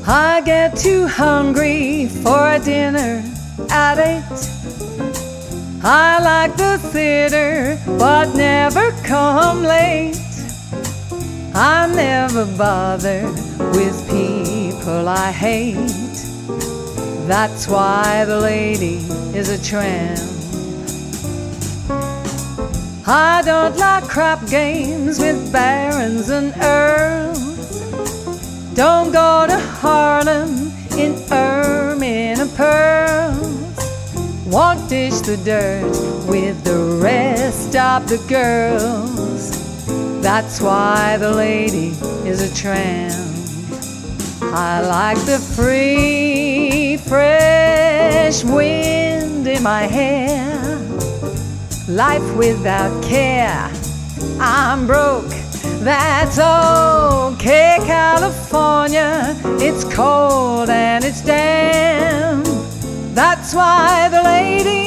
I get too hungry for a dinner at 8. I like the theater, but never come late. I never bother with people I hate. That's why the lady is a tramp. I don't like crap games with barons and earls. Don't go to Harlem in ermine and pearls. Won't dish the dirt with the rest of the girls. That's why the lady is a tramp. I like the free, fresh wind in my hair. Life without care. I'm broke, that's okay. California, it's cold and it's damp. That's why the lady